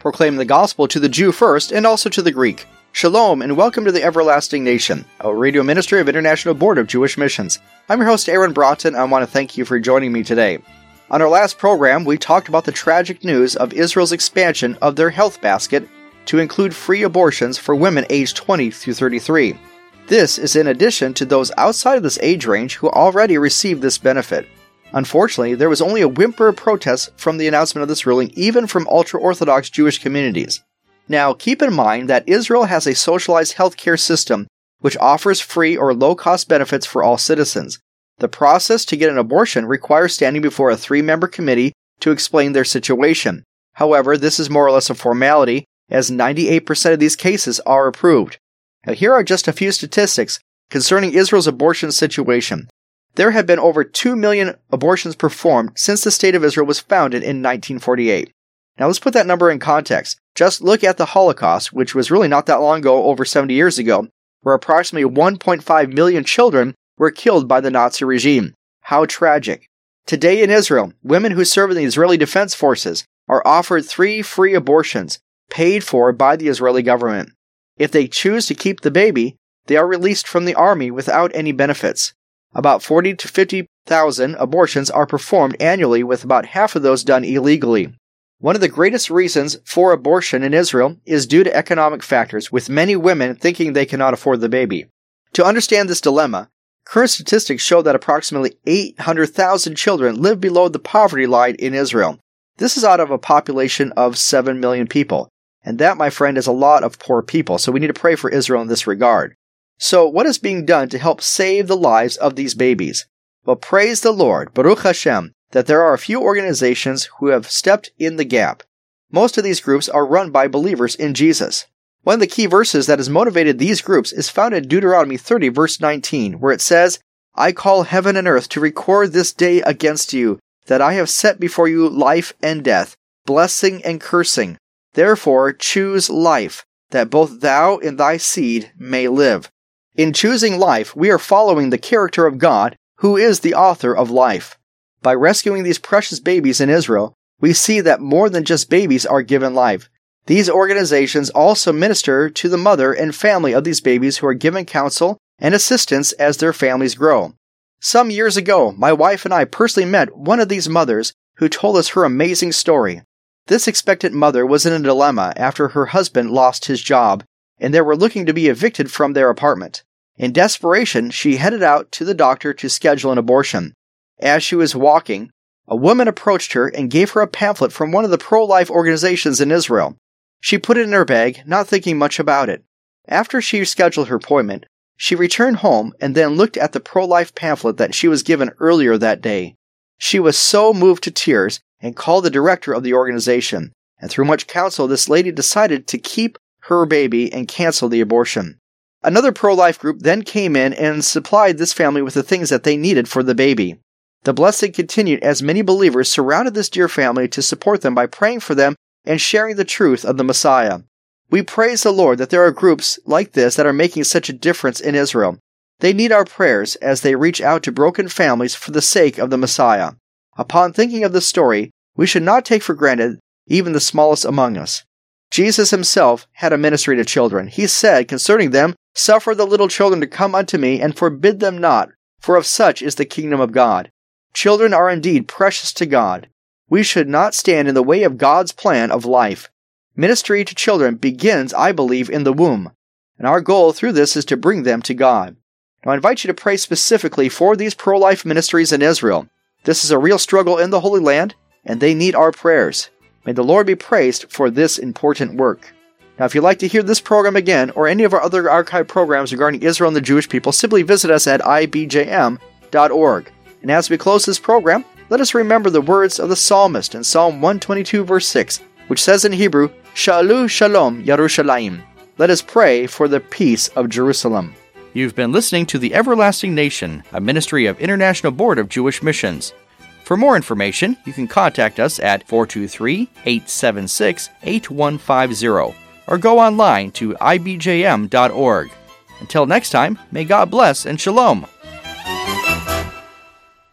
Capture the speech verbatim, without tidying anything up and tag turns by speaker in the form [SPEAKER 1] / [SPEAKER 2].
[SPEAKER 1] proclaiming the gospel to the Jew first and also to the Greek. Shalom and welcome to the Everlasting Nation, a radio ministry of International Board of Jewish Missions. I'm your host Aaron Broughton. I want to thank you for joining me today. On our last program, we talked about the tragic news of Israel's expansion of their health basket to include free abortions for women aged twenty through thirty-three. This is in addition to those outside of this age range who already received this benefit. Unfortunately, there was only a whimper of protest from the announcement of this ruling, even from ultra-Orthodox Jewish communities. Now, keep in mind that Israel has a socialized healthcare system which offers free or low-cost benefits for all citizens. The process to get an abortion requires standing before a three-member committee to explain their situation. However, this is more or less a formality, as ninety-eight percent of these cases are approved. Now, here are just a few statistics concerning Israel's abortion situation. There have been over two million abortions performed since the State of Israel was founded in nineteen forty-eight. Now let's put that number in context. Just look at the Holocaust, which was really not that long ago, over seventy years ago, where approximately one point five million children were killed by the Nazi regime. How tragic. Today in Israel, women who serve in the Israeli Defense Forces are offered three free abortions, paid for by the Israeli government. If they choose to keep the baby, they are released from the army without any benefits. About forty to fifty thousand abortions are performed annually, with about half of those done illegally. One of the greatest reasons for abortion in Israel is due to economic factors, with many women thinking they cannot afford the baby. To understand this dilemma, current statistics show that approximately eight hundred thousand children live below the poverty line in Israel. This is out of a population of seven million people. And that, my friend, is a lot of poor people, so we need to pray for Israel in this regard. So, what is being done to help save the lives of these babies? Well, praise the Lord, Baruch Hashem, that there are a few organizations who have stepped in the gap. Most of these groups are run by believers in Jesus. One of the key verses that has motivated these groups is found in Deuteronomy thirty, verse nineteen, where it says, I call heaven and earth to record this day against you, that I have set before you life and death, blessing and cursing. Therefore choose life, that both thou and thy seed may live. In choosing life, we are following the character of God, who is the author of life. By rescuing these precious babies in Israel, we see that more than just babies are given life. These organizations also minister to the mother and family of these babies who are given counsel and assistance as their families grow. Some years ago, my wife and I personally met one of these mothers who told us her amazing story. This expectant mother was in a dilemma after her husband lost his job, and they were looking to be evicted from their apartment. In desperation, she headed out to the doctor to schedule an abortion. As she was walking, a woman approached her and gave her a pamphlet from one of the pro-life organizations in Israel. She put it in her bag, not thinking much about it. After she scheduled her appointment, she returned home and then looked at the pro-life pamphlet that she was given earlier that day. She was so moved to tears and called the director of the organization, and through much counsel, this lady decided to keep her baby and cancel the abortion. Another pro-life group then came in and supplied this family with the things that they needed for the baby. The blessing continued as many believers surrounded this dear family to support them by praying for them and sharing the truth of the Messiah. We praise the Lord that there are groups like this that are making such a difference in Israel. They need our prayers as they reach out to broken families for the sake of the Messiah. Upon thinking of this story, we should not take for granted even the smallest among us. Jesus himself had a ministry to children. He said concerning them, Suffer the little children to come unto me, and forbid them not, for of such is the kingdom of God. Children are indeed precious to God. We should not stand in the way of God's plan of life. Ministry to children begins, I believe, in the womb, and our goal through this is to bring them to God. Now I invite you to pray specifically for these pro-life ministries in Israel. This is a real struggle in the Holy Land, and they need our prayers. May the Lord be praised for this important work. Now, if you'd like to hear this program again, or any of our other archive programs regarding Israel and the Jewish people, simply visit us at I B J M dot org. And as we close this program, let us remember the words of the psalmist in Psalm one twenty-two, verse six, which says in Hebrew, Shalu Shalom Yerushalayim. Let us pray for the peace of Jerusalem. You've been listening to The Everlasting Nation, a ministry of International Board of Jewish Missions. For more information, you can contact us at four two three, eight seven six, eight one five zero or go online to I B J M dot org. Until next time, may God bless and shalom.